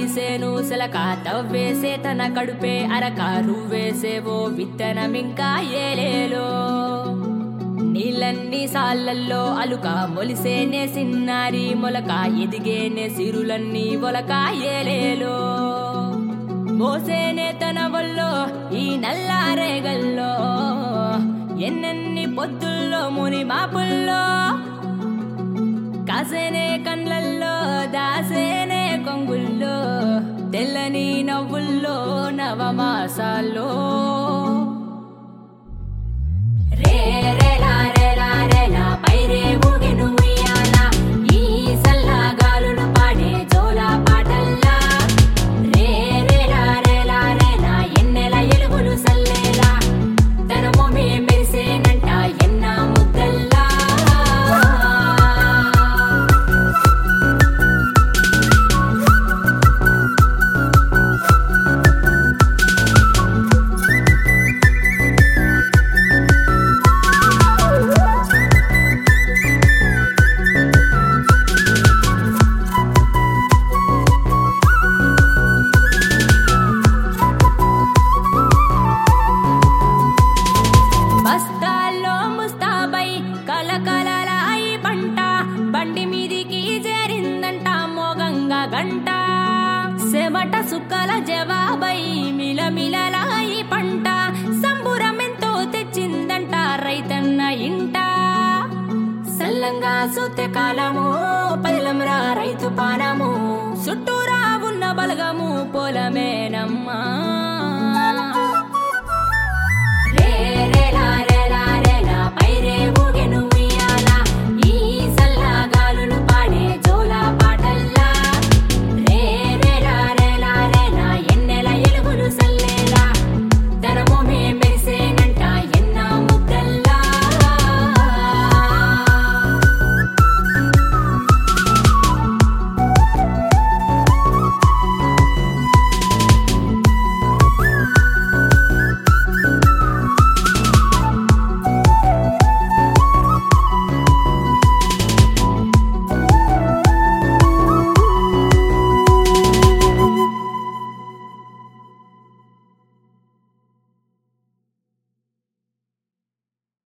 సేను సెలక తవ్వేసే తన కడుపే అరకారు వేసేవో విత్తనమింకా ఏలేలో నీళ్ళన్ని సాళ్ళల్లో అలుక మొలిసేనే సిన్నారి మొలక ఎదిగేనే సిరులన్నీ ఒలక ఏలేలో మోసేనే తన వల్లో ఈ నల్లారేగల్లో ఎన్నెన్ని పొద్దుల్లో ముని మాపుల్లో కాసేనే కండ్లల్లో దాసేనే కొంగుల్లో తెల్లని నవ్వుల్లో నవమాసాల్లో రే రేలా రేలా రేలా పైరే ఊగెను ఉయ్యాల ఈ సల్లగాలులు పాడే జోల పాటల్లా రే రేలా రేలా రేలా ఎన్నెల ఎలుగులు సల్లేలా తన మొమే మెరిసేనంట ఎన్న ముద్దల్లా బస్తాల్లో ముస్తాబై కలకలలాయి పంట బండి మీదికి చేరిందంట మోగంగా గంట సెమట సుక్కల జవాబై మిలమిలలాయి పంట సంబురమెంతో తెచ్చిందంట రైతన్న ఇంట సల్లంగా సూతె కాలము పదిలంరా రైతు పానము చుట్టూరా ఉన్న బలగము పొలమేనమ్మా